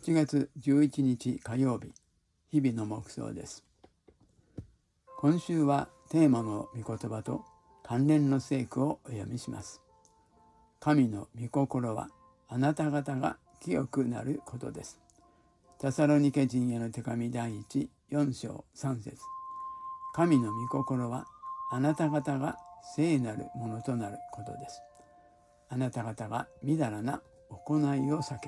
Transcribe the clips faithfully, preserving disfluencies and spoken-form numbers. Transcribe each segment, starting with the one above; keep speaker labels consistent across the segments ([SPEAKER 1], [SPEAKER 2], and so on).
[SPEAKER 1] しちがつじゅういちにち火曜日、日々の黙想です。今週はテーマの御言葉と関連の聖句をお読みします。神の御心はあなた方が清くなることです。テサロニケ人への手紙第一よん章さん節。神の御心はあなた方が聖なるものとなることです。あなた方がみだらな行いを避け。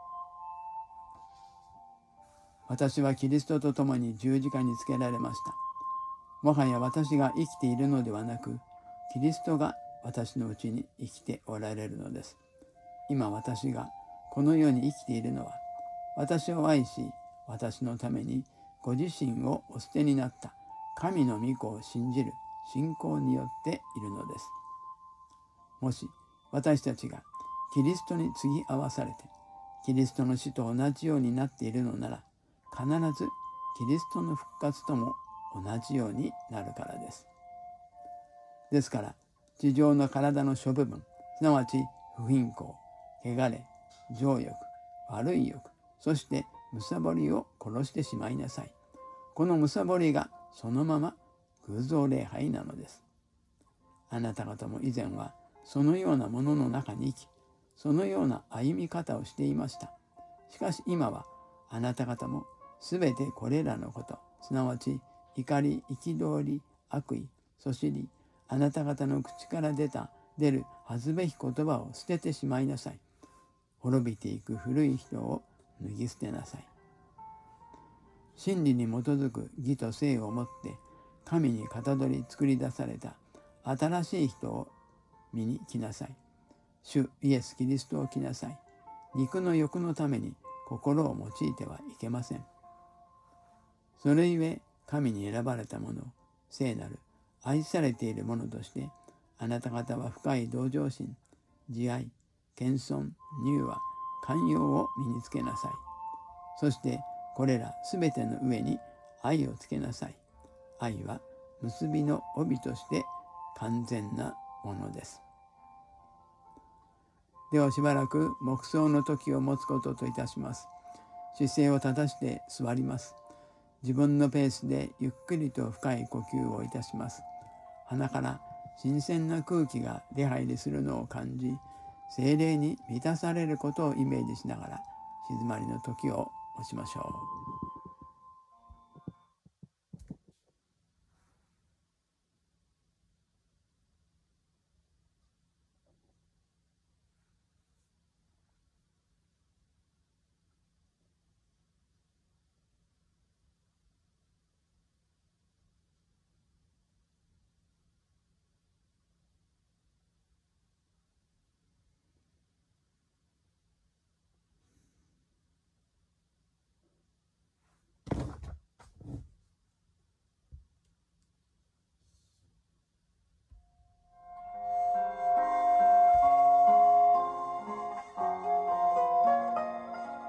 [SPEAKER 1] 私はキリストと共に十字架につけられました。もはや私が生きているのではなく、キリストが私のうちに生きておられるのです。今私がこの世に生きているのは、私を愛し、私のためにご自身をお捨てになった神の御子を信じる信仰によっているのです。もし私たちがキリストに継ぎ合わされて、キリストの死と同じようになっているのなら、必ずキリストの復活とも同じようになるからです。ですから、地上の体の諸部分、すなわち不貧困、汚れ、情欲、悪い欲、そして貪りを殺してしまいなさい。この貪りがそのまま偶像礼拝なのです。あなた方も以前はそのようなものの中に生き、そのような歩み方をしていました。しかし今はあなた方もすべてこれらのこと、すなわち怒り、憤り、悪意、そしり、あなた方の口から出た出る恥ずべき言葉を捨ててしまいなさい。滅びていく古い人を脱ぎ捨てなさい。真理に基づく義と聖をもって神にかたどり作り出された新しい人を見に来なさい。主イエス・キリストを来なさい。肉の欲のために心を用いてはいけません。それゆえ神に選ばれた者、聖なる愛されている者としてあなた方は深い同情心、慈愛、謙遜、柔和、寛容を身につけなさい。そしてこれらすべての上に愛をつけなさい。愛は結びの帯として完全なものです。ではしばらく黙想の時を持つことといたします。姿勢を正して座ります。自分のペースでゆっくりと深い呼吸をいたします。鼻から新鮮な空気が出入りするのを感じ、聖霊に満たされることをイメージしながら静まりの時を持ちましょう。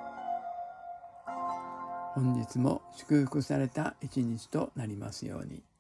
[SPEAKER 1] 本日も祝福された一日となりますように。